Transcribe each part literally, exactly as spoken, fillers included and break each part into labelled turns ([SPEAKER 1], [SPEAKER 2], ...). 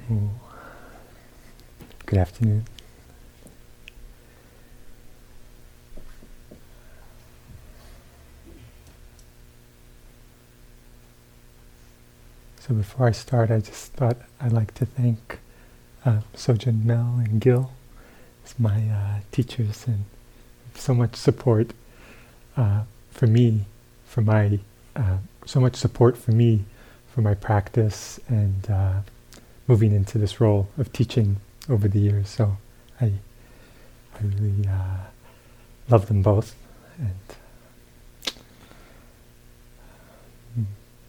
[SPEAKER 1] Oh, good afternoon. So before I start, I just thought I'd like to thank uh, Sojun, Mel, and Gil as my uh, teachers, and so much support uh, for me, for my uh, so much support for me, for my practice, and uh, moving into this role of teaching over the years. So I, I really uh, love them both, and. Mm.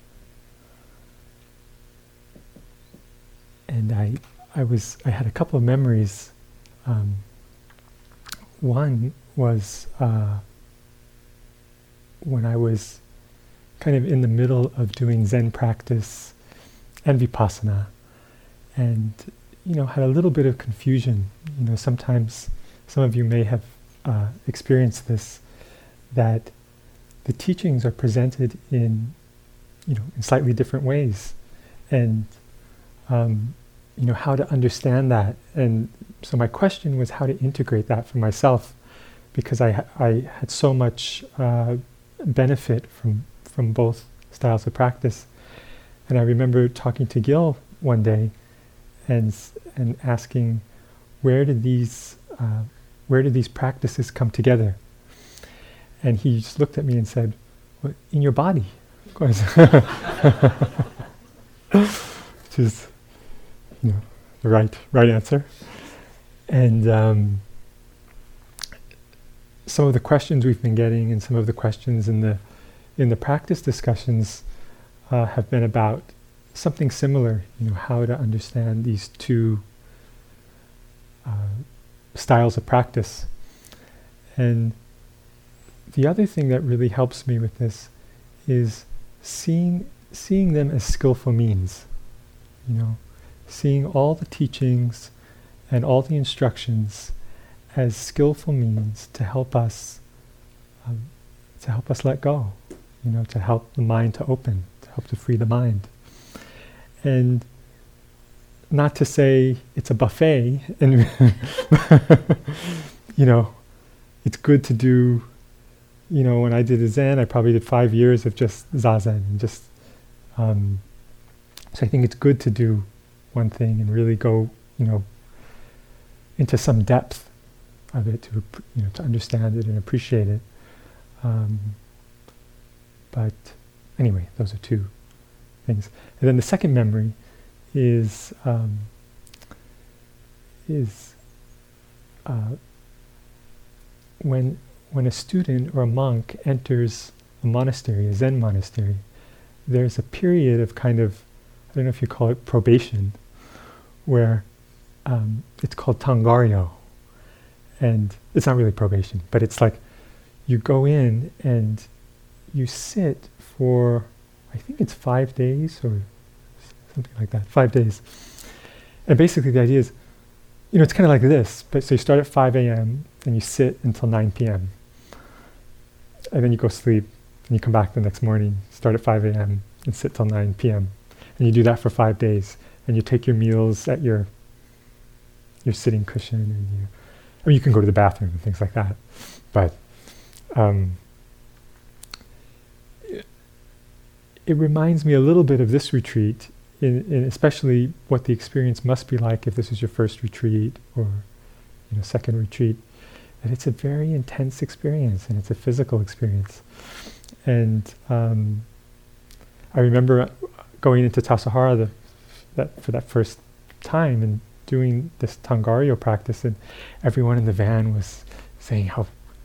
[SPEAKER 1] And I, I was, I had a couple of memories. Um, one was uh, when I was kind of in the middle of doing Zen practice and Vipassana, and you know, had a little bit of confusion. You know, sometimes some of you may have uh, experienced this, that the teachings are presented in, you know, in slightly different ways, and Um, you know, how to understand that. And so my question was how to integrate that for myself, because I, ha- I had so much uh, benefit from, from both styles of practice. And I remember talking to Gil one day and and asking, where did these uh, where did these practices come together? And he just looked at me and said, well, in your body, of course. Which is, you know, the right right answer. And um, some of the questions we've been getting, and some of the questions in the in the practice discussions, uh, have been about something similar. You know, how to understand these two uh, styles of practice. And the other thing that really helps me with this is seeing seeing them as skillful means. You know, seeing all the teachings and all the instructions as skillful means to help us, um, to help us let go. You know, to help the mind to open, to help to free the mind. And not to say it's a buffet, and you know, it's good to do. You know, when I did a Zen, I probably did five years of just Zazen, and just. Um, so I think it's good to do one thing and really go, you know, into some depth of it to, you know, to understand it and appreciate it. Um, but anyway, those are two things. And then the second memory is um, is uh, when when a student or a monk enters a monastery, a Zen monastery, there's a period of kind of, I don't know if you call it probation, where um, it's called tangaryo. And it's not really probation, but it's like you go in and you sit for, I think it's five days or something like that, five days. And basically the idea is, you know, it's kind of like this, but so you start at five a.m. and you sit until nine p.m. And then you go sleep and you come back the next morning, start at five a.m. and sit till nine p.m. And you do that for five days. And you take your meals at your your sitting cushion, and you, I mean, you can go to the bathroom and things like that. But um, it, it reminds me a little bit of this retreat, in, in especially what the experience must be like if this is your first retreat or, you know, second retreat. That it's a very intense experience, and it's a physical experience. And um, I remember going into Tassajara the, that, for that first time and doing this tangaryo practice, and everyone in the van was saying how,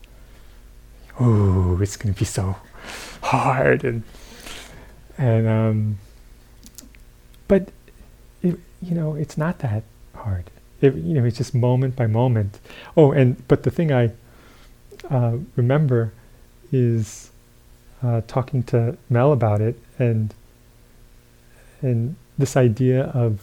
[SPEAKER 1] oh, it's going to be so hard, and and um, but it, you know, it's not that hard. It, you know, it's just moment by moment. Oh, and but the thing I uh, remember is uh, talking to Mel about it, and and this idea of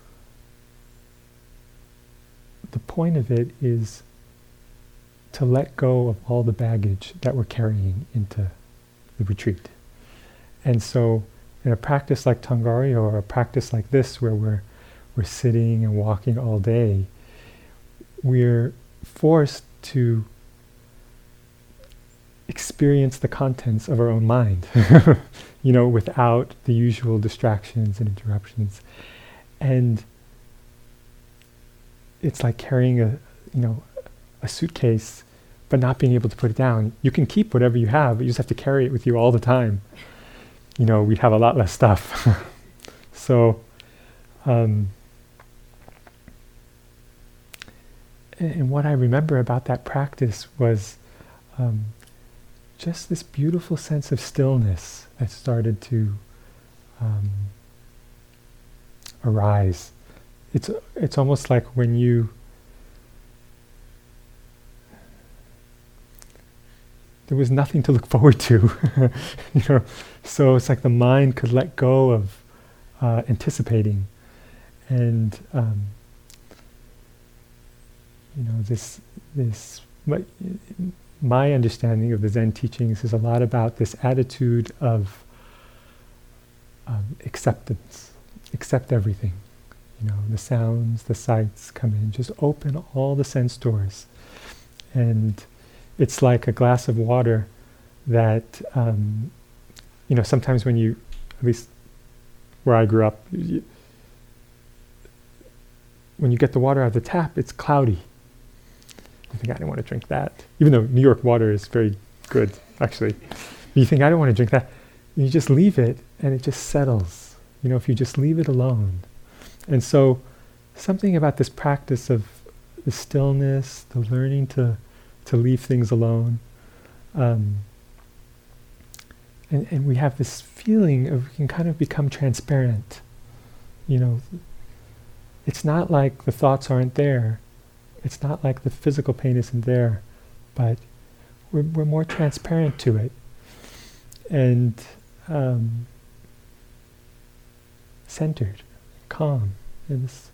[SPEAKER 1] the point of it is to let go of all the baggage that we're carrying into the retreat. And so in a practice like tangaryo, or a practice like this, where we're we're sitting and walking all day, we're forced to experience the contents of our own mind, you know, without the usual distractions and interruptions. And it's like carrying a, you know, a suitcase, but not being able to put it down. You can keep whatever you have, but you just have to carry it with you all the time. You know, we'd have a lot less stuff. So, um, and, and what I remember about that practice was um, just this beautiful sense of stillness that started to um, arise. It's it's almost like when you there was nothing to look forward to, you know. So it's like the mind could let go of uh, anticipating, and um, you know this this. My, my understanding of the Zen teachings is a lot about this attitude of um, acceptance. Accept everything. You know, the sounds, the sights come in. Just open all the sense doors, and it's like a glass of water that, um, you know, sometimes when you, at least where I grew up, you, when you get the water out of the tap, it's cloudy. You think, I don't want to drink that. Even though New York water is very good, actually. You think, I don't want to drink that. And you just leave it, and it just settles. You know, if you just leave it alone. And so, something about this practice of the stillness, the learning to to leave things alone, um, and and we have this feeling of we can kind of become transparent. You know, it's not like the thoughts aren't there. It's not like the physical pain isn't there, but we're we're more transparent to it, and um, centered, calm. And this,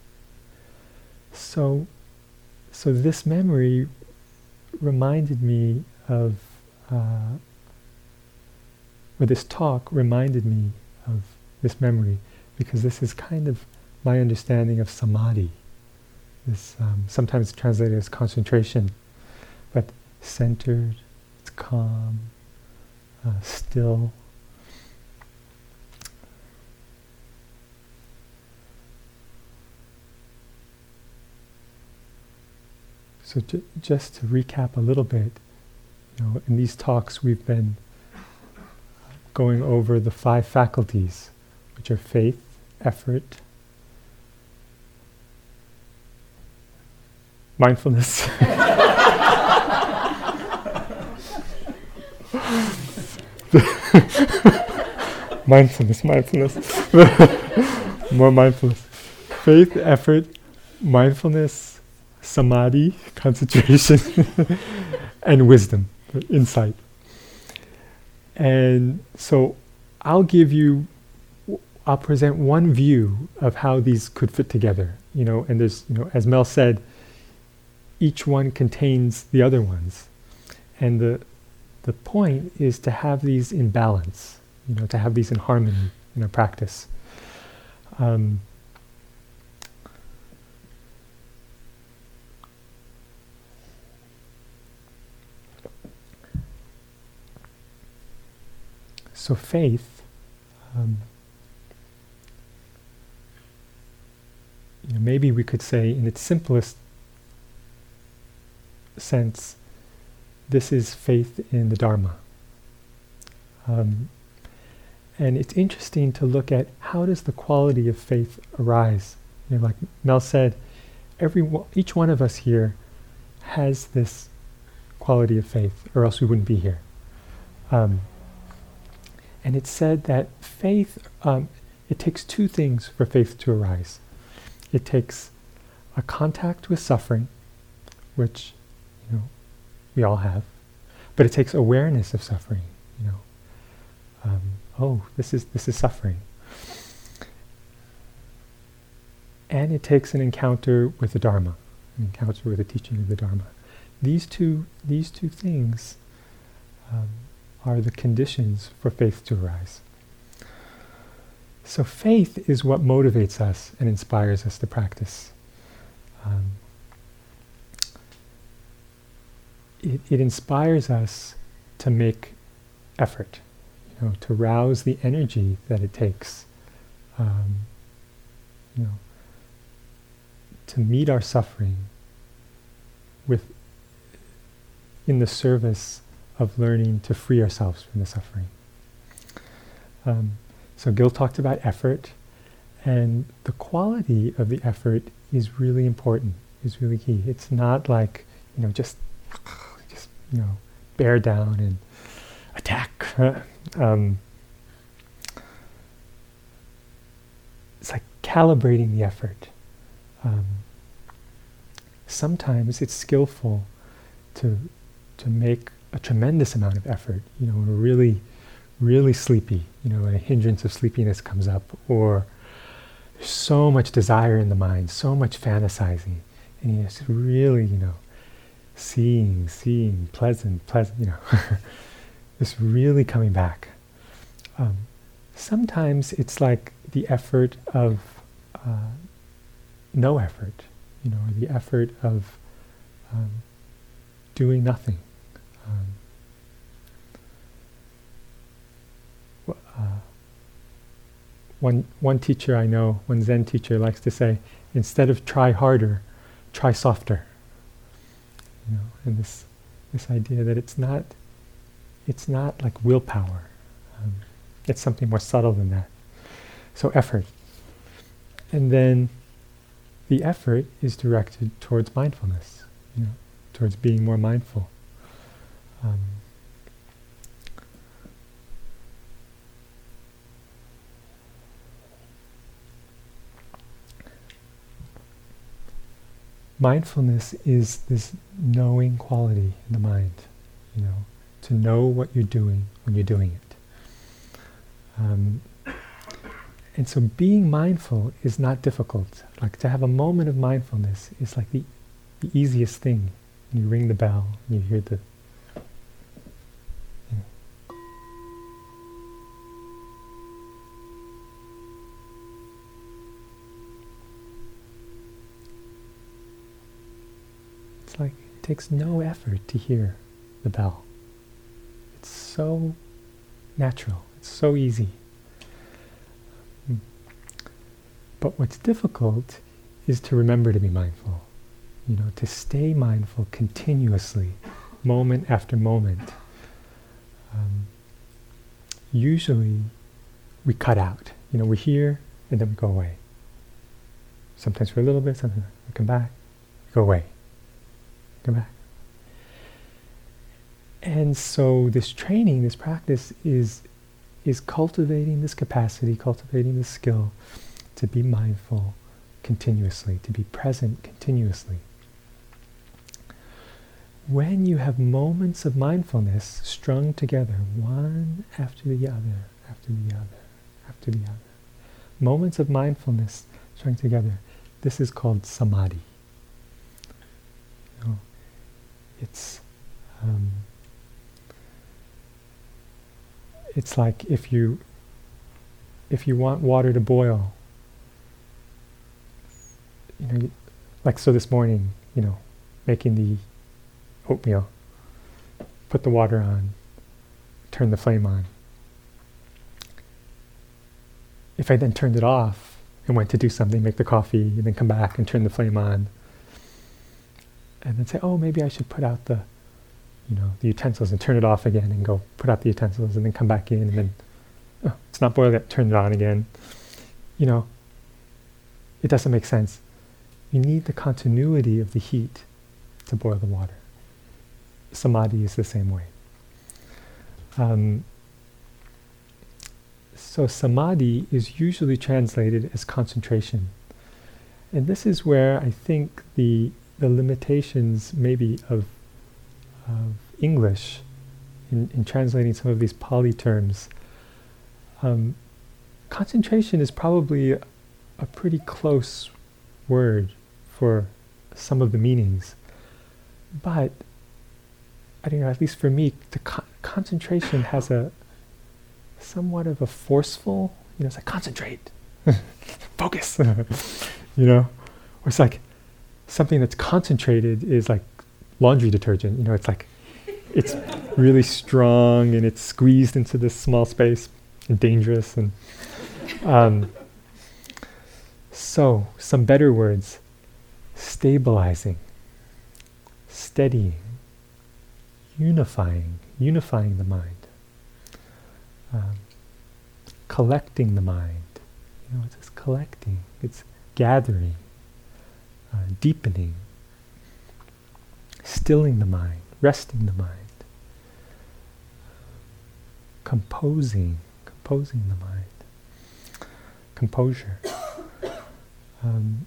[SPEAKER 1] so, so this memory reminded me of, uh, or this talk reminded me of this memory, because this is kind of my understanding of samadhi. This um, sometimes translated as concentration, but centered, it's calm, uh, still. So ju- just to recap a little bit, you know, in these talks we've been going over the five faculties, which are faith, effort, mindfulness, mindfulness, mindfulness, more mindfulness, faith, effort, mindfulness, samadhi, concentration, and wisdom, insight. And so I'll give you, I'll present one view of how these could fit together, you know, and there's, you know, as Mel said, each one contains the other ones. And the the point is to have these in balance, you know, to have these in harmony in our practice. Um, So faith, um, you know, maybe we could say in its simplest sense, this is faith in the Dharma. Um, and it's interesting to look at how does the quality of faith arise. You know, like Mel said, every one, each one of us here has this quality of faith, or else we wouldn't be here. Um, And it's said that faith, um, it takes two things for faith to arise. It takes a contact with suffering, which, you know, we all have, but it takes awareness of suffering. You know, um, oh, this is this is suffering, and it takes an encounter with the Dharma, an encounter with the teaching of the Dharma. These two, these two things. Um, are the conditions for faith to arise. So faith is what motivates us and inspires us to practice. Um, it, it inspires us to make effort, you know, to rouse the energy that it takes, um, you know, to meet our suffering with, in the service of learning to free ourselves from the suffering. Um, so Gil talked about effort, and the quality of the effort is really important, is really key. It's not like, you know, just, just you know, bear down and attack. um, it's like calibrating the effort. Um, sometimes it's skillful to to make a tremendous amount of effort. You know, when we're really, really sleepy, you know, a hindrance of sleepiness comes up, or there's so much desire in the mind, so much fantasizing, and you know, it's really, you know, seeing, seeing, pleasant, pleasant, you know, it's really coming back. Um, sometimes it's like the effort of uh, no effort, you know, the effort of um, doing nothing. Um, uh, one one teacher I know, one Zen teacher, likes to say, instead of try harder, try softer. You know, and this this idea that it's not it's not like willpower. Um, it's something more subtle than that. So effort, and then the effort is directed towards mindfulness. You know, towards being more mindful. Um, mindfulness is this knowing quality in the mind, you know, to know what you're doing when you're doing it. Um, and so being mindful is not difficult. Like to have a moment of mindfulness is like the, the easiest thing. You ring the bell, and you hear the you know. It's like it takes no effort to hear the bell. It's so natural, it's so easy. But what's difficult is to remember to be mindful. You know, to stay mindful continuously, moment after moment. Um, usually, we cut out. You know, we're here and then we go away. Sometimes for a little bit, sometimes we come back, go away, come back. And so, this training, this practice, is is cultivating this capacity, cultivating this skill to be mindful continuously, to be present continuously. When you have moments of mindfulness strung together, one after the other, after the other, after the other, moments of mindfulness strung together, this is called samadhi. You know, it's um, it's like if you if you want water to boil, you know, like so this morning, you know, making the oatmeal, put the water on, turn the flame on. If I then turned it off and went to do something, make the coffee, and then come back and turn the flame on, and then say, oh, maybe I should put out the, you know, the utensils and turn it off again and go put out the utensils and then come back in and then, oh, it's not boiled yet, turn it on again. You know, it doesn't make sense. You need the continuity of the heat to boil the water. Samadhi is the same way. Um, so samadhi is usually translated as concentration. And this is where I think the the limitations maybe of, of English in, in translating some of these Pali terms. Um, concentration is probably a, a pretty close word for some of the meanings. But I don't know, at least for me, the con- concentration has a somewhat of a forceful, You know, it's like concentrate, focus. You know, or it's like something that's concentrated is like laundry detergent. You know, it's like it's really strong and it's squeezed into this small space and dangerous. And um, so, some better words: stabilizing, steadying, unifying, unifying the mind. Um, collecting the mind. You know, it's just collecting, it's gathering, uh, deepening, stilling the mind, resting the mind, composing, composing the mind, composure. Um,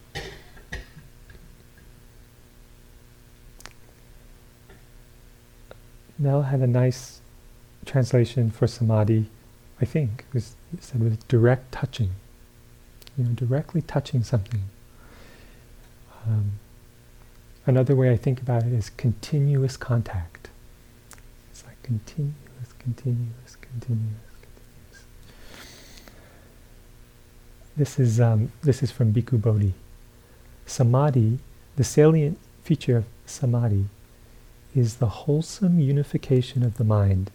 [SPEAKER 1] Nell had a nice translation for samadhi, I think. It was it said with direct touching. You know, directly touching something. Um, another way I think about it is continuous contact. It's like continuous, continuous, continuous, continuous. This is um, this is from Bhikkhu Bodhi. Samadhi, the salient feature of samadhi, is the wholesome unification of the mind,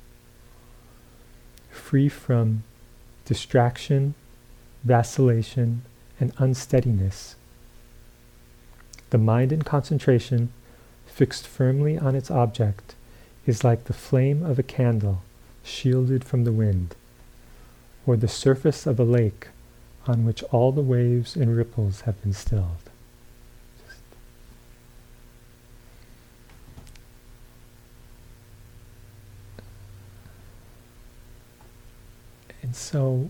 [SPEAKER 1] free from distraction, vacillation, and unsteadiness. The mind in concentration, fixed firmly on its object, is like the flame of a candle shielded from the wind, or the surface of a lake on which all the waves and ripples have been stilled. And so,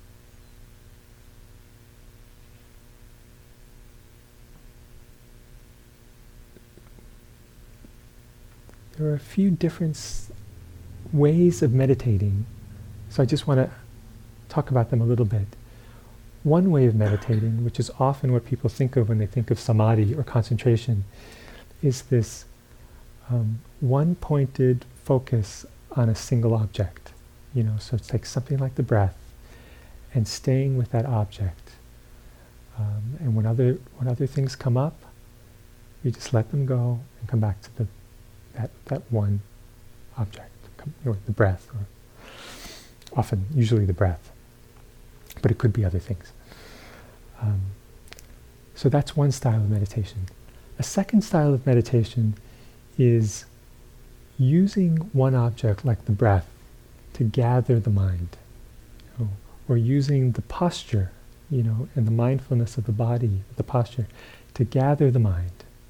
[SPEAKER 1] there are a few different s- ways of meditating, so I just want to talk about them a little bit. One way of meditating, which is often what people think of when they think of samadhi or concentration, is this um, one-pointed focus on a single object. You know, so it's like something like the breath, and staying with that object. Um, and when other when other things come up, you just let them go and come back to the that that one object, come, you know, the breath, or often, usually the breath, but it could be other things. Um, so that's one style of meditation. A second style of meditation is using one object like the breath to gather the mind, you know, or using the posture, you know, and the mindfulness of the body, the posture, to gather the mind,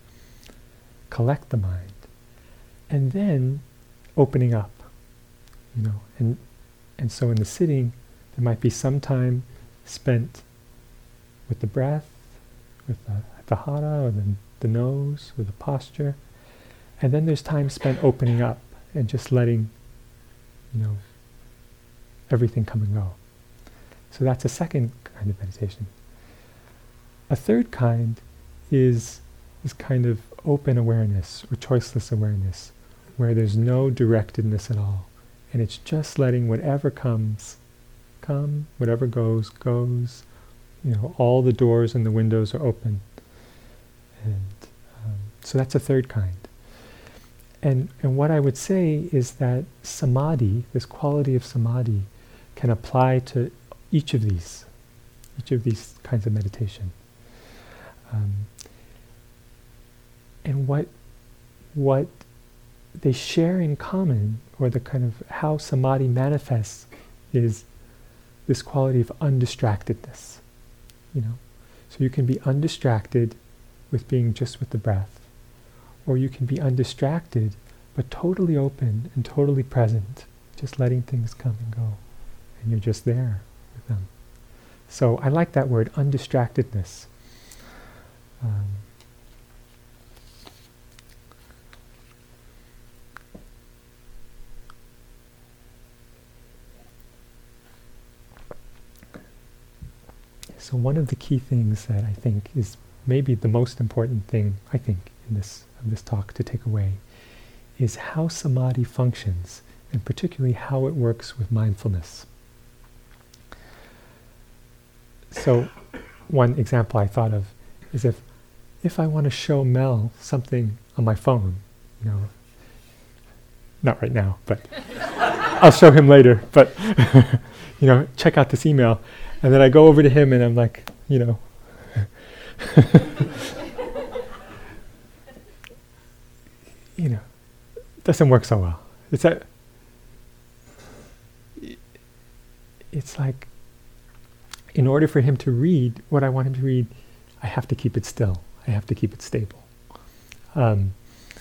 [SPEAKER 1] collect the mind, and then opening up, you know, and and so in the sitting, there might be some time spent with the breath, with the vihara, or the, the nose, or the posture, and then there's time spent opening up and just letting, you know, everything come and go. So that's a second kind of meditation. A third kind is is kind of open awareness or choiceless awareness, where there's no directedness at all, and it's just letting whatever comes come, whatever goes goes. You know, all the doors and the windows are open, and um, so that's a third kind. And and what I would say is that samadhi, this quality of samadhi, can apply to each of these, each of these kinds of meditation. Um, and what what they share in common, or the kind of how samadhi manifests, is this quality of undistractedness. You know, so you can be undistracted with being just with the breath, or you can be undistracted but totally open and totally present, just letting things come and go, and you're just there with them. So I like that word, undistractedness. Um, So one of the key things that I think is maybe the most important thing, I think, in this of this talk to take away, is how samadhi functions, and particularly how it works with mindfulness. so one example I thought of is if if I want to show Mel something on my phone, you know, not right now, but I'll show him later, but you know, check out this email. And then I go over to him and I'm like, you know, you know, doesn't work so well. It's that, it's like, in order for him to read what I want him to read, I have to keep it still. I have to keep it stable. Um,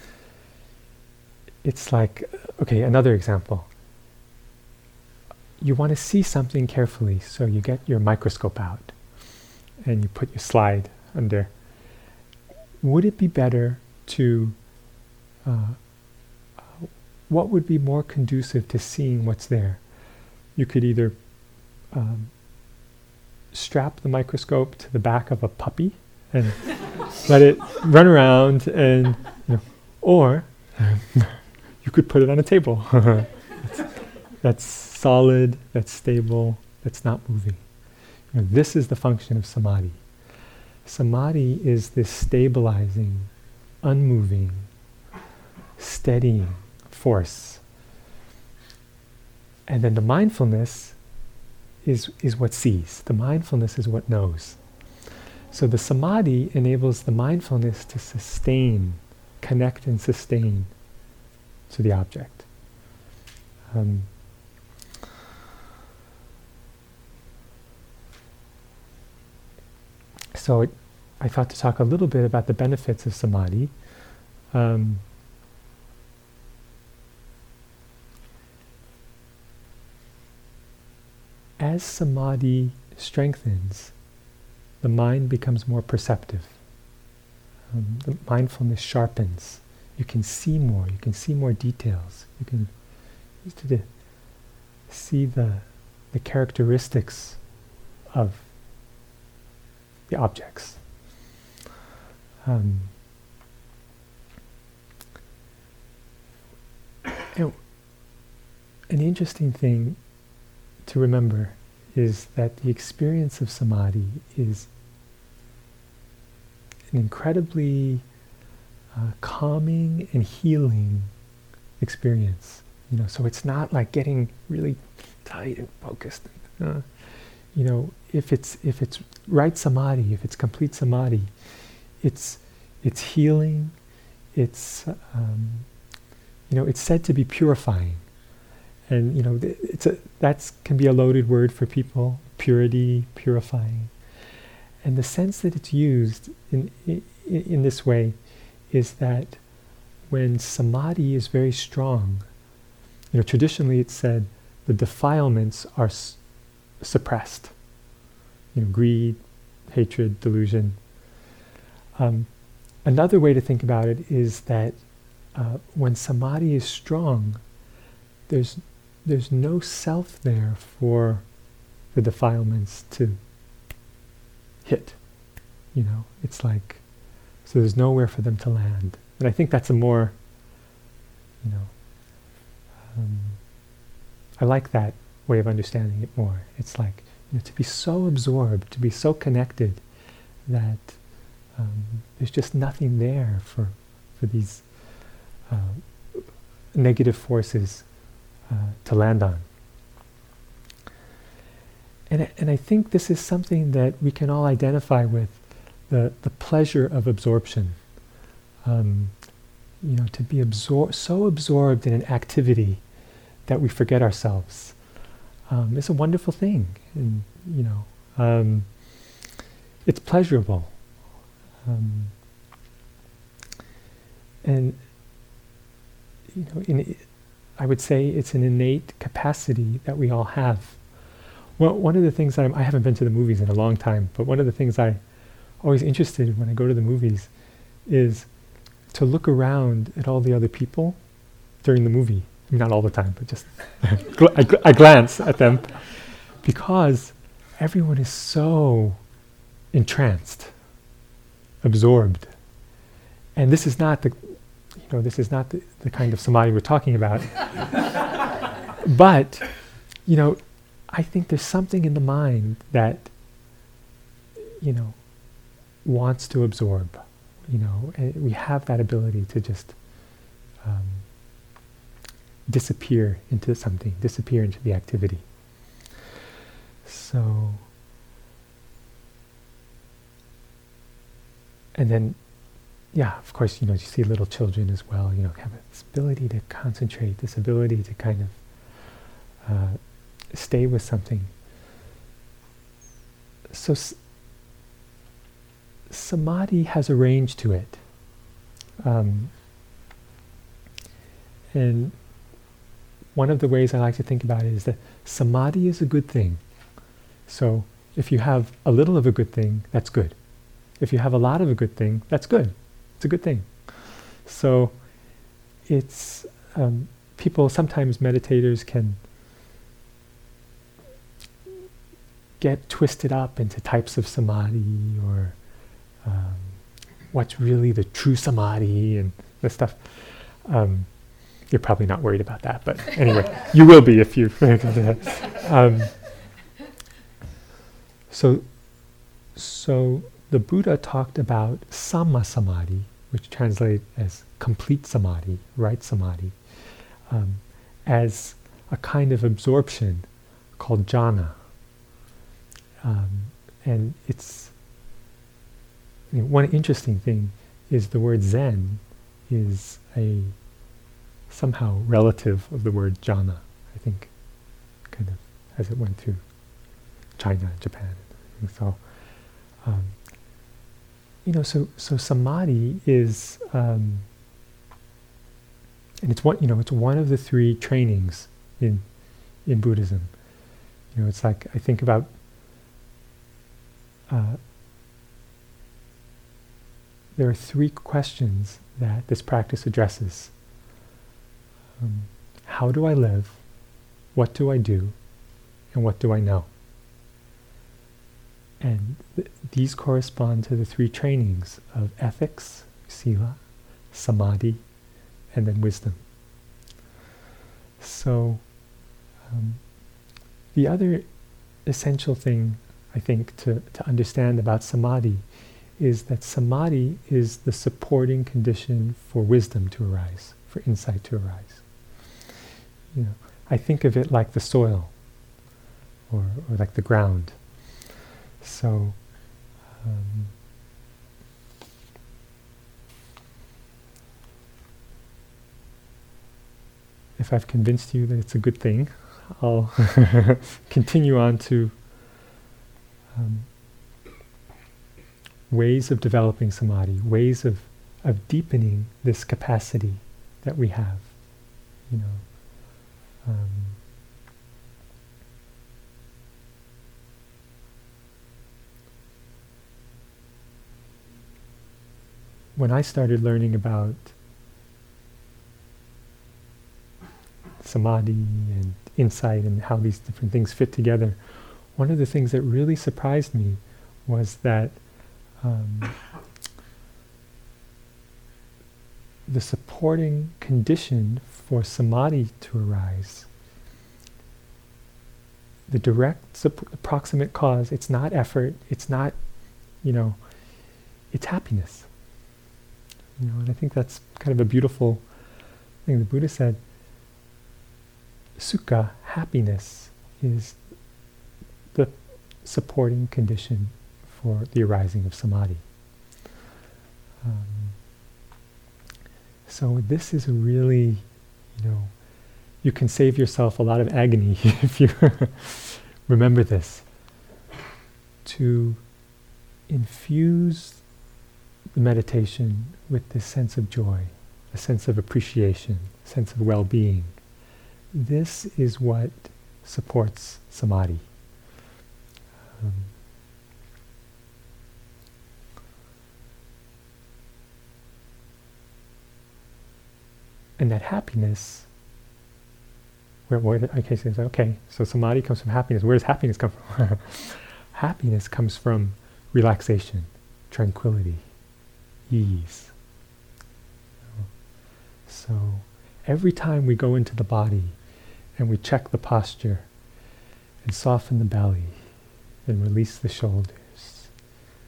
[SPEAKER 1] it's like, okay, another example. You want to see something carefully, so you get your microscope out and you put your slide under. Would it be better to, uh, what would be more conducive to seeing what's there? You could either um, strap the microscope to the back of a puppy and let it run around, and you know, or you could put it on a table. that's, that's solid, that's stable, that's not moving. You know, this is the function of samadhi. Samadhi is this stabilizing, unmoving, steadying force. And then the mindfulness is is what sees. The mindfulness is what knows. So the samadhi enables the mindfulness to sustain, connect and sustain to the object. Um, so it, I thought to talk a little bit about the benefits of samadhi. Um, as samadhi strengthens, the mind becomes more perceptive. Um, the mindfulness sharpens. You can see more. You can see more details. You can to see the the characteristics of the objects. Um, and an interesting thing to remember is that the experience of samadhi is an incredibly uh, calming and healing experience. You know, so it's not like getting really tight and focused. Uh, you know, if it's if it's right samadhi, if it's complete samadhi, it's it's healing. It's um, you know, it's said to be purifying. And you know, it's a that's can be a loaded word for people. Purity, purifying, and the sense that it's used in, in in this way is that when samadhi is very strong, you know, traditionally it's said the defilements are s- suppressed. You know, greed, hatred, delusion. Um, another way to think about it is that uh, when samadhi is strong, there's There's no self there for the defilements to hit. You know, it's like, so there's nowhere for them to land. And I think that's a more, you know, um, I like that way of understanding it more. It's like, you know, to be so absorbed, to be so connected that um, there's just nothing there for for these uh, negative forces Uh, to land on. And, and I think this is something that we can all identify with, the, the pleasure of absorption. Um, you know, to be absor- so absorbed in an activity that we forget ourselves um, is a wonderful thing. And, you know, um, it's pleasurable. Um, and, you know, in I would say it's an innate capacity that we all have. Well, one of the things that I'm, I haven't been to the movies in a long time, but one of the things I always interested in when I go to the movies is to look around at all the other people during the movie. I mean, not all the time, but just gl- I, gl- I glance at them because everyone is so entranced, absorbed. And this is not the You know, this is not the, the kind of samadhi we're talking about. But, you know, I think there's something in the mind that you know, wants to absorb, you know, and we have that ability to just um, disappear into something, disappear into the activity. So, and then, yeah, of course, you know, you see little children as well, you know, have this ability to concentrate, this ability to kind of uh, stay with something. So s- samadhi has a range to it. Um, and one of the ways I like to think about it is that samadhi is a good thing. So if you have a little of a good thing, that's good. If you have a lot of a good thing, that's good. It's a good thing. So it's, um, people, sometimes meditators can get twisted up into types of samadhi, or um, what's really the true samadhi and this stuff. Um, you're probably not worried about that, but anyway, you will be if you. um, so, so the Buddha talked about samma samadhi, which translates as complete samadhi, right samadhi, um, as a kind of absorption called jhana. Um, and it's, you know, one interesting thing is the word Zen is a somehow relative of the word jhana, I think, kind of as it went through China and Japan. And so, um, you know, so so samadhi is, um, and it's one, you know, it's one of the three trainings in in Buddhism. You know, it's like I think about. Uh, there are three questions that this practice addresses. Um, how do I live? What do I do? And what do I know? And th- these correspond to the three trainings of ethics, sila, samadhi, and then wisdom. So, um, the other essential thing I think to, to understand about samadhi is that samadhi is the supporting condition for wisdom to arise, for insight to arise. You know, I think of it like the soil, or, or like the ground. So, um, if I've convinced you that it's a good thing, I'll continue on to Um, ways of developing samadhi, ways of, of deepening this capacity that we have, you know. Um, when I started learning about samadhi and insight and how these different things fit together, one of the things that really surprised me was that um, the supporting condition for samadhi to arise, the direct, supp- approximate cause, it's not effort, it's not, you know, it's happiness. You know, and I think that's kind of a beautiful thing. The Buddha said, sukha, happiness, is the supporting condition for the arising of samadhi. Um, so this is a really, you know, you can save yourself a lot of agony if you remember this. To infuse the meditation with this sense of joy, a sense of appreciation, a sense of well-being. This is what supports samadhi. Um, and that happiness, where, where okay, so okay, so samadhi comes from happiness. Where does happiness come from? Happiness comes from relaxation, tranquility, ease. So every time we go into the body and we check the posture and soften the belly and release the shoulders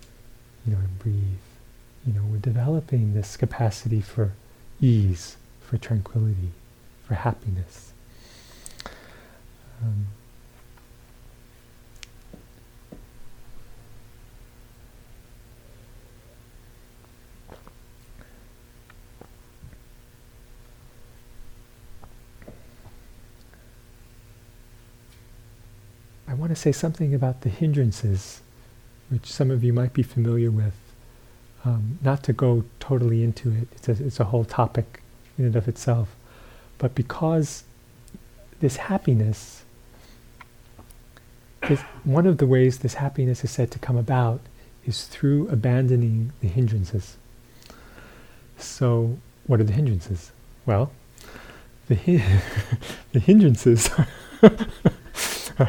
[SPEAKER 1] you know, and breathe. You know, we're developing this capacity for ease, for tranquility, for happiness. Um, I want to say something about the hindrances, which some of you might be familiar with. Um, not to go totally into it, it's a, it's a whole topic in and of itself. But because this happiness, is, one of the ways this happiness is said to come about is through abandoning the hindrances. So, what are the hindrances? Well, the, hi- the hindrances are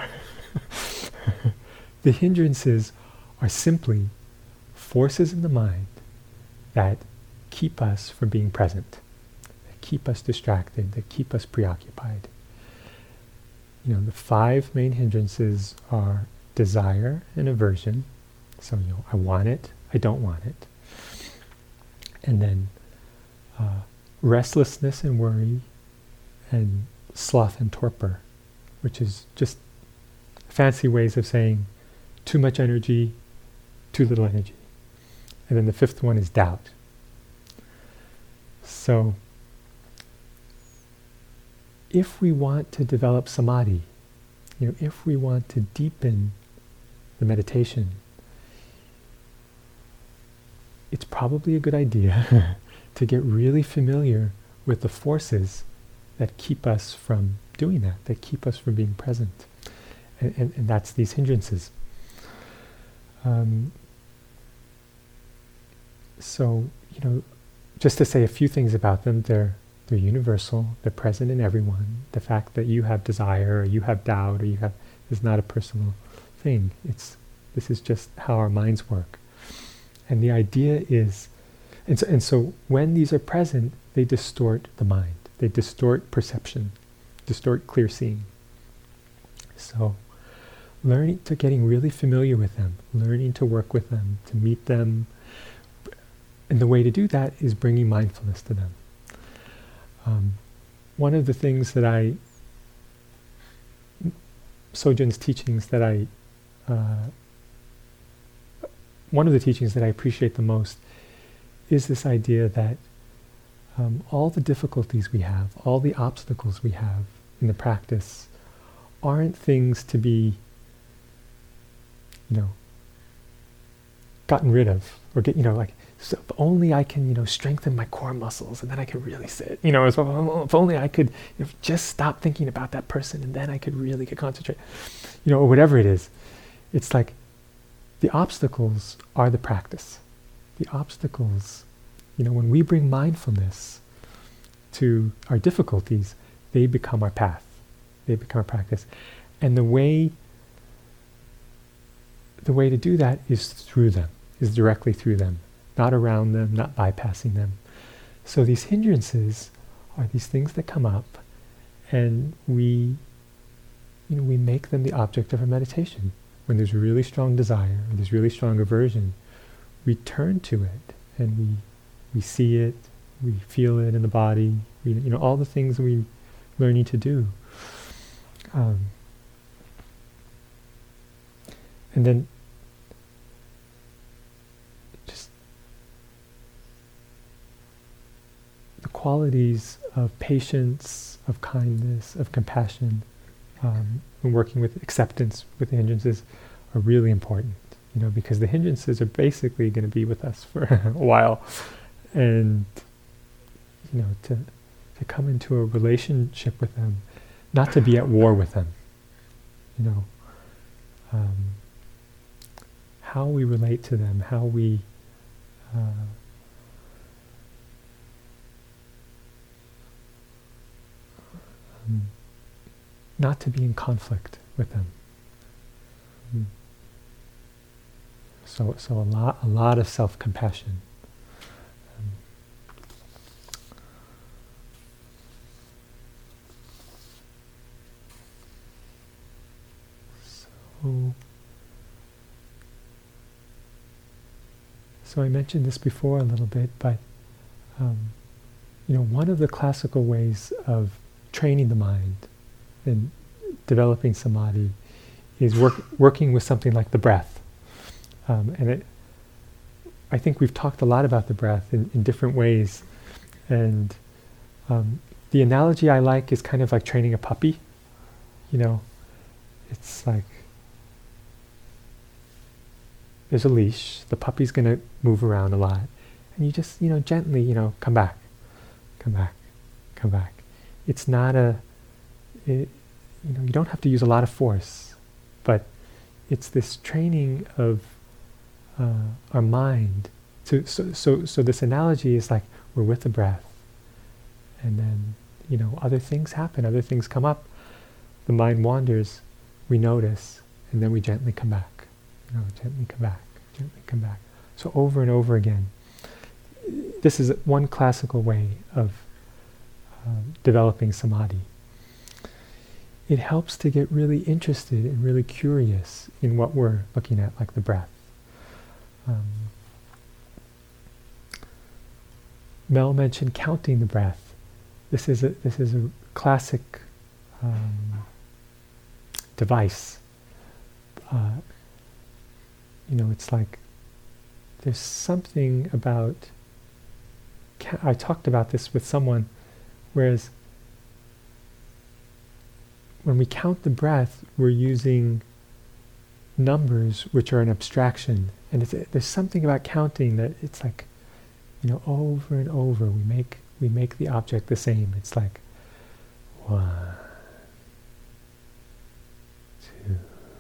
[SPEAKER 1] the hindrances are simply forces in the mind that keep us from being present, that keep us distracted, that keep us preoccupied. You know, the five main hindrances are desire and aversion. So, you know, I want it, I don't want it. And then uh, restlessness and worry, and sloth and torpor, which is just fancy ways of saying too much energy, too little energy. And then the fifth one is doubt. So, if we want to develop samadhi, you know, if we want to deepen the meditation, it's probably a good idea to get really familiar with the forces that keep us from doing that, that keep us from being present. And, and, and that's these hindrances. Um, so, you know, just to say a few things about them, they're they're universal, they're present in everyone. The fact that you have desire, or you have doubt, or you have, is not a personal thing. It's, this is just how our minds work. And the idea is, and so, and so when these are present, they distort the mind. They distort perception, distort clear seeing. So, learning to getting really familiar with them, learning to work with them, to meet them. And the way to do that is bringing mindfulness to them. Um, one of the things that I, Sojun's teachings that I, uh, one of the teachings that I appreciate the most is this idea that um, all the difficulties we have, all the obstacles we have in the practice aren't things to be, you know, gotten rid of, or get, you know, like, so if only I can, you know, strengthen my core muscles, and then I can really sit, you know, as well, if only I could, you know, just stop thinking about that person, and then I could really get concentrate, you know, or whatever it is. It's like the obstacles are the practice. The obstacles, you know, when we bring mindfulness to our difficulties, they become our path. They become our practice. And the way the way to do that is through them, is directly through them, not around them, not bypassing them. So these hindrances are these things that come up, and we, you know, we make them the object of our meditation. When there's really strong desire, or there's really strong aversion, we turn to it, and we we see it, we feel it in the body, we, you know, all the things we're learning to do. Um, and then just the qualities of patience, of kindness, of compassion, um, when working with acceptance with the hindrances are really important, you know, because the hindrances are basically going to be with us for a while, and you know, to to come into a relationship with them, not to be at war with them, you know, um, how we relate to them, how we uh, um, not to be in conflict with them. Mm. So, so a lot, a lot of self-compassion. Um, so, so I mentioned this before a little bit, but um, you know, one of the classical ways of training the mind and developing samadhi is work, working with something like the breath. Um, and it, I think we've talked a lot about the breath in, in different ways. And um, the analogy I like is kind of like training a puppy. You know, it's like there's a leash, the puppy's going to move around a lot. And you just, you know, gently, you know, come back, come back, come back. It's not a, it, you know, you don't have to use a lot of force, but it's this training of uh, our mind. So, so, so, so this analogy is like we're with the breath, and then, you know, other things happen, other things come up, the mind wanders, we notice, and then we gently come back. You know, gently come back, gently come back. So over and over again. This is one classical way of uh, developing samadhi. It helps to get really interested and really curious in what we're looking at, like the breath. Um, Mel mentioned counting the breath. This is a this is a classic um, device. Uh, you know, it's like there's something about. Ca- I talked about this with someone, whereas when we count the breath, we're using numbers which are an abstraction, and it's, there's something about counting that it's like, you know, over and over we make we make the object the same. It's like one, two,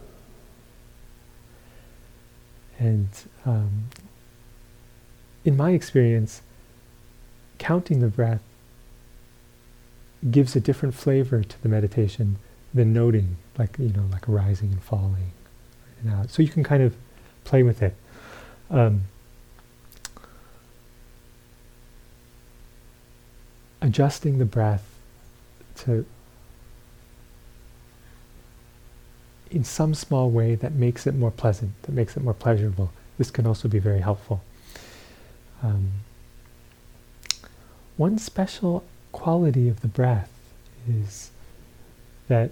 [SPEAKER 1] and um, in my experience, counting the breath gives a different flavor to the meditation than noting, like, you know, like rising and falling and out. So you can kind of play with it. Um, adjusting the breath to, in some small way that makes it more pleasant, that makes it more pleasurable. This can also be very helpful. Um, one special quality of the breath is that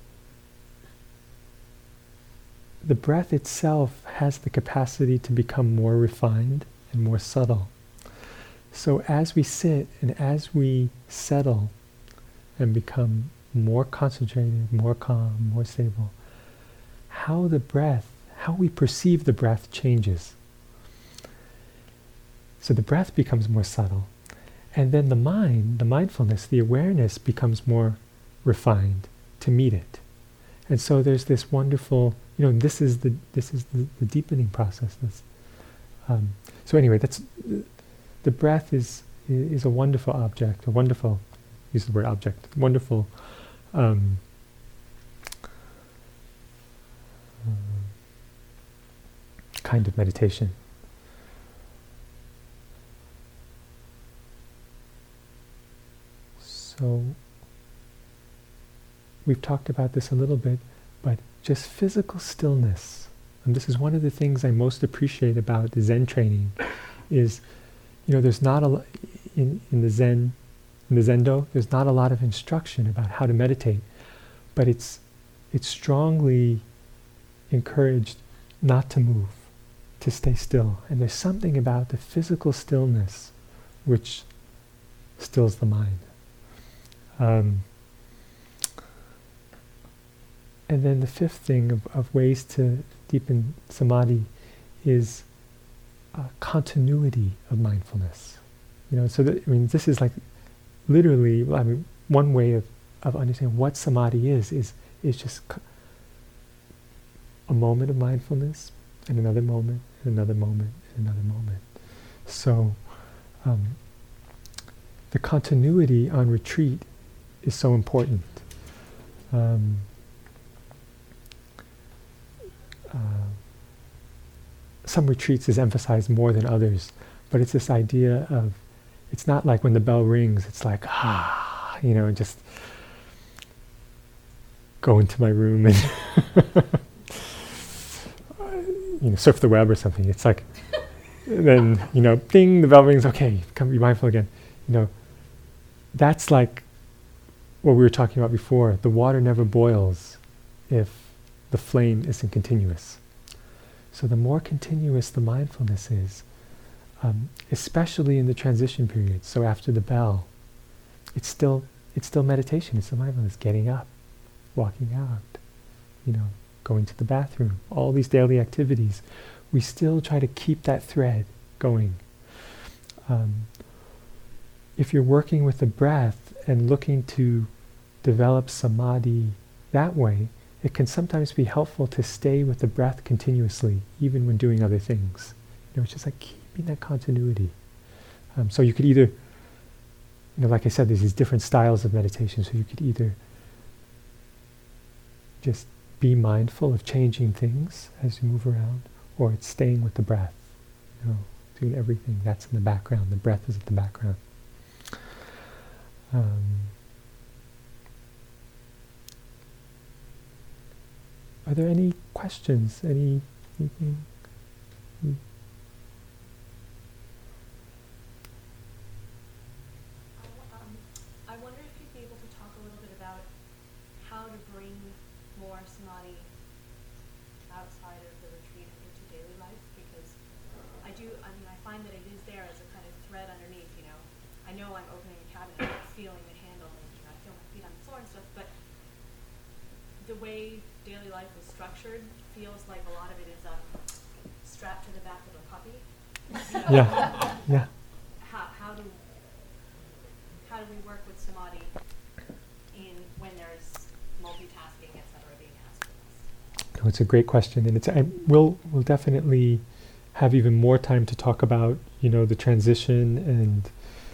[SPEAKER 1] the breath itself has the capacity to become more refined and more subtle. So as we sit and as we settle and become more concentrated, more calm, more stable, how the breath, how we perceive the breath changes. So the breath becomes more subtle. And then the mind, the mindfulness, the awareness becomes more refined to meet it. And so there's this wonderful, you know, this is the this is the, the deepening process. That's, um, so anyway, that's the breath is is a wonderful object, a wonderful, use the word object, wonderful um, uh, kind of meditation. So we've talked about this a little bit, but just physical stillness, and this is one of the things I most appreciate about Zen training, is, you know, there's not a lo- in in the Zen, in the Zendo, there's not a lot of instruction about how to meditate, but it's it's strongly encouraged not to move, to stay still, and there's something about the physical stillness which stills the mind. Um, and then the fifth thing of, of ways to deepen samadhi is uh, continuity of mindfulness. You know, so that, I mean, this is like literally, I mean, one way of, of understanding what samadhi is, is, is just c- a moment of mindfulness, and another moment, and another moment, and another moment. So, um, the continuity on retreat is so important. Um, uh, some retreats is emphasized more than others, but it's this idea of, it's not like when the bell rings, it's like, ah, you know, just go into my room and you know, surf the web or something. It's like, then, you know, ding, the bell rings, okay, come be mindful again. You know, that's like what we were talking about before. The water never boils if the flame isn't continuous. So the more continuous the mindfulness is, um, especially in the transition period, so after the bell, it's still it's still meditation, it's still mindfulness, getting up, walking out, you know, going to the bathroom, all these daily activities. We still try to keep that thread going. Um, if you're working with the breath and looking to develop samadhi that way, it can sometimes be helpful to stay with the breath continuously, even when doing other things. You know, it's just like keeping that continuity. Um, so you could either, you know, like I said, there's these different styles of meditation. So you could either just be mindful of changing things as you move around, or it's staying with the breath, you know, doing everything that's in the background. The breath is at the background. Um, are there any questions? Any anything? Mm.
[SPEAKER 2] Um, I wonder if you'd be able to talk a little bit about how to bring more samadhi outside of the retreat into daily life, because I do, I mean, I find that it is there as a kind of thread underneath, you know. I know I'm opening a cabinet, I'm feeling the handle, and you know, I feel my feet on the floor and stuff, but the way daily life is structured feels like a lot of it is um, strapped to the back of a puppy. You know,
[SPEAKER 1] Yeah, yeah.
[SPEAKER 2] How, how do how do we work with samadhi in when there's multitasking, et cetera, being asked of us?
[SPEAKER 1] No, it's a great question, and it's and we'll we'll definitely have even more time to talk about, you know, the transition and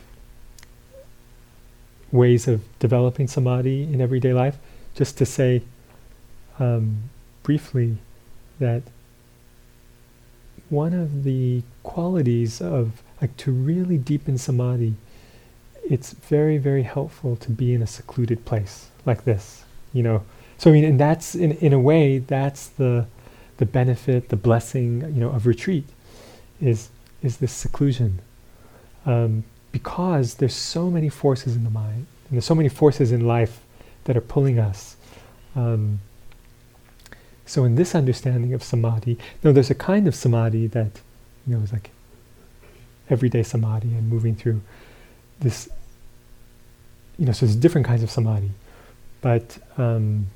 [SPEAKER 1] ways of developing samadhi in everyday life. Just to say um, briefly that one of the qualities of, like, to really deepen samadhi, it's very, very helpful to be in a secluded place like this, you know. So I mean, and that's in in a way that's the the benefit, the blessing, you know, of retreat, is is this seclusion, um, because there's so many forces in the mind, and there's so many forces in life that are pulling us. Um, so in this understanding of samadhi, no, there's a kind of samadhi that, you know, is like everyday samadhi and moving through this, you know, so there's different kinds of samadhi. But um,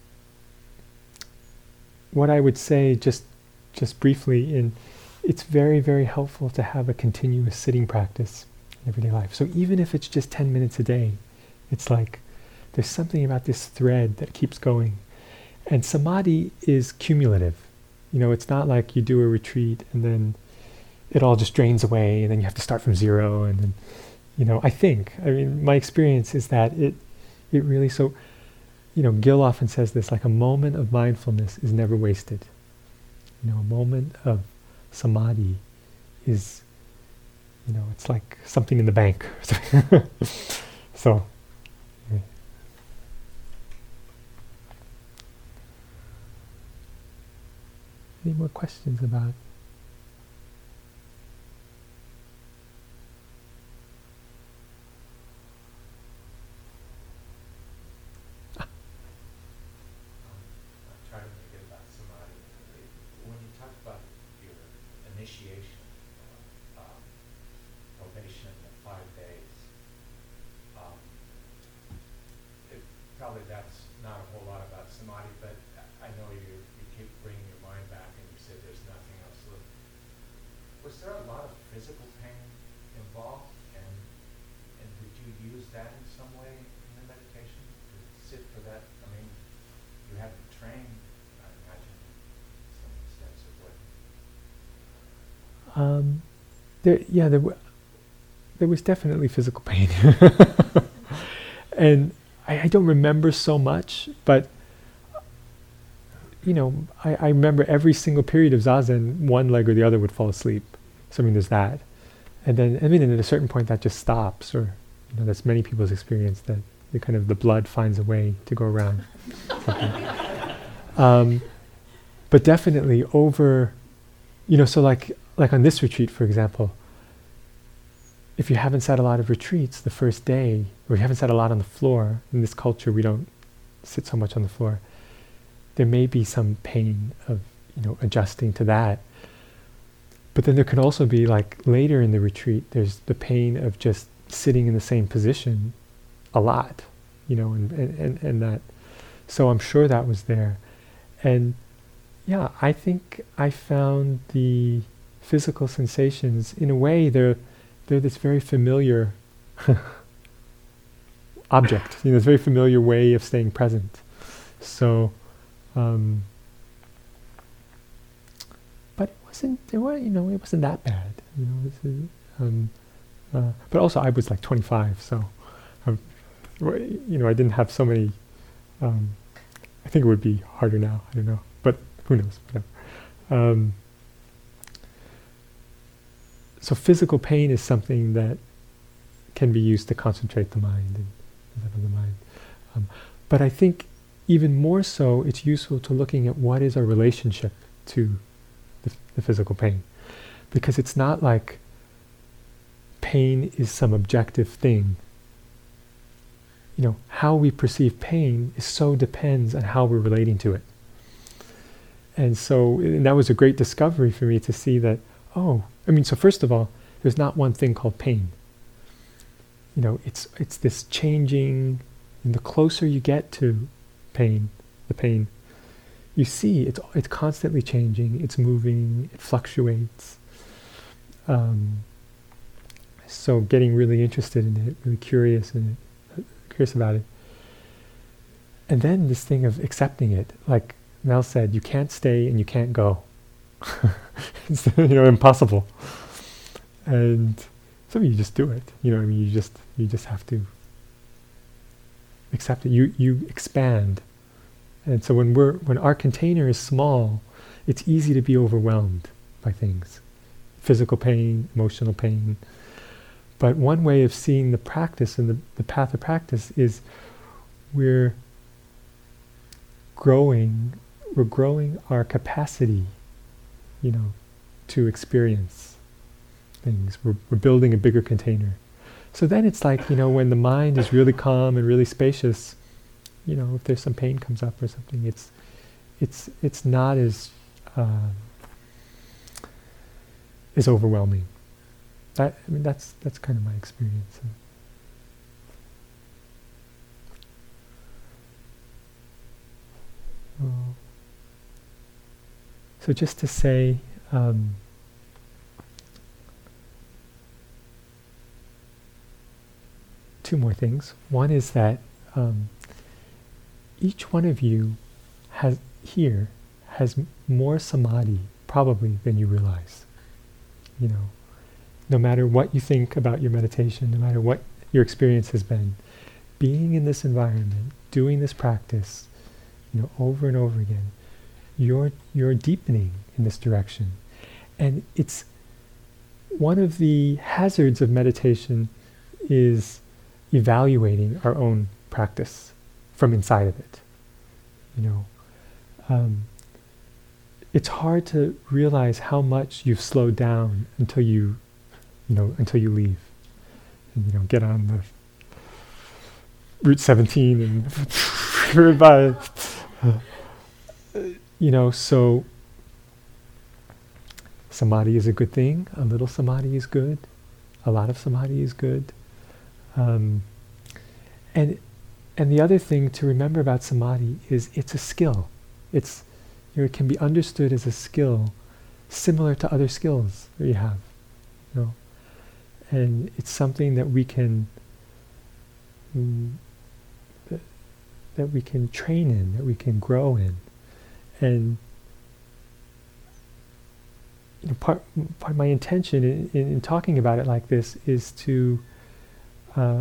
[SPEAKER 1] what I would say, just just briefly, in it's very, very helpful to have a continuous sitting practice in everyday life. So even if it's just ten minutes a day, it's like there's something about this thread that keeps going. And samadhi is cumulative. You know, it's not like you do a retreat and then it all just drains away and then you have to start from zero. And then, you know, I think, I mean, my experience is that it, it really, so, you know, Gil often says this, like a moment of mindfulness is never wasted. You know, a moment of samadhi is, you know, it's like something in the bank. So, yeah. Any more questions about?
[SPEAKER 3] Try to make it about samadhi. When you talk about your initiation, um, probation of five days, um, it, probably that's not a whole lot about samadhi, but I know you, you keep bringing your mind back and you said there's nothing else left. Was there a lot of physical pain involved, and and did you use that in some way in the meditation to sit for that? I mean, you had to train, I imagine, some steps of what.
[SPEAKER 1] Um, there, yeah, there, w- there was definitely physical pain, and I, I don't remember so much, but you know, I, I remember every single period of zazen, one leg or the other would fall asleep. So I mean, there's that, and then I mean, and at a certain point, that just stops, or you know, that's many people's experience, that the kind of the blood finds a way to go around. um, but definitely over, you know, so like like on this retreat, for example, if you haven't sat a lot of retreats the first day, or you haven't sat a lot on the floor, in this culture we don't sit so much on the floor, there may be some pain of, you know, adjusting to that. But then there can also be, like later in the retreat, there's the pain of just sitting in the same position a lot, you know, and, and, and, and that. So I'm sure that was there. And yeah, I think I found the physical sensations, in a way, they're they're this very familiar object, you know, this very familiar way of staying present. So, um, but it wasn't, it was, you know, it wasn't that bad, you know. It was, um, uh, but also, I was like twenty-five, so, um, you know, I didn't have so many. Um, I think it would be harder now. I don't know, but who knows? Whatever. Um, so physical pain is something that can be used to concentrate the mind and settle the mind. Um, but I think even more so, it's useful to looking at what is our relationship to the, the physical pain, because it's not like pain is some objective thing. You know, how we perceive pain is so depends on how we're relating to it. And so and that was a great discovery for me to see that, oh, I mean, so first of all, there's not one thing called pain. You know, it's it's this changing, and the closer you get to pain, the pain, you see it's it's constantly changing, it's moving, it fluctuates. Um, so getting really interested in it, really curious in it, curious about it. And then this thing of accepting it, like Mel said, you can't stay and you can't go. It's, you know, impossible. And so you just do it. You know, I mean, you just you just have to accept it. You you expand. And so when we're when our container is small, it's easy to be overwhelmed by things, physical pain, emotional pain. But one way of seeing the practice and the, the path of practice is we're growing, we're growing our capacity, you know, to experience things. We're, we're building a bigger container. So then it's like, you know, when the mind is really calm and really spacious, you know, if there's some pain comes up or something, it's it's it's not as uh, as overwhelming. That, I mean, that's that's kind of my experience. Oh. So just to say, um, two more things. One is that um, each one of you has here has m- more samadhi probably than you realize. You know, no matter what you think about your meditation, no matter what your experience has been, being in this environment, doing this practice, you know, over and over again, you're you're deepening in this direction. And it's one of the hazards of meditation is evaluating our own practice from inside of it. You know, um, it's hard to realize how much you've slowed down until you, you know, until you leave, and you know, get on the Route seventeen and by, uh, you know, so samadhi is a good thing. A little samadhi is good. A lot of samadhi is good. Um, and and the other thing to remember about samadhi is it's a skill. It's, you know, it can be understood as a skill similar to other skills that you have. You know? And it's something that we can mm, that, that we can train in, that we can grow in. And you know, part, part of my intention in, in, in talking about it like this is to uh,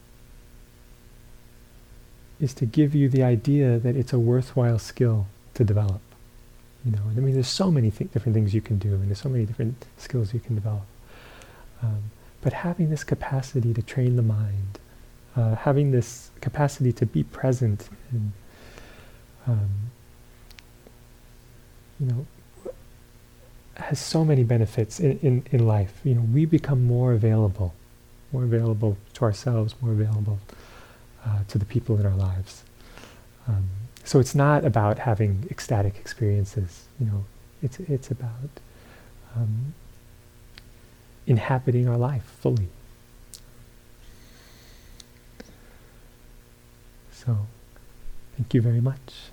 [SPEAKER 1] is to give you the idea that it's a worthwhile skill to develop. You know, and I mean, there's so many th- different things you can do, and there's so many different skills you can develop. Um, but having this capacity to train the mind, uh, having this capacity to be present, and um, you know, has so many benefits in, in, in life. You know, we become more available, more available to ourselves, more available uh, to the people in our lives. Um, so it's not about having ecstatic experiences. You know, it's it's about um, inhabiting our life fully. So, thank you very much.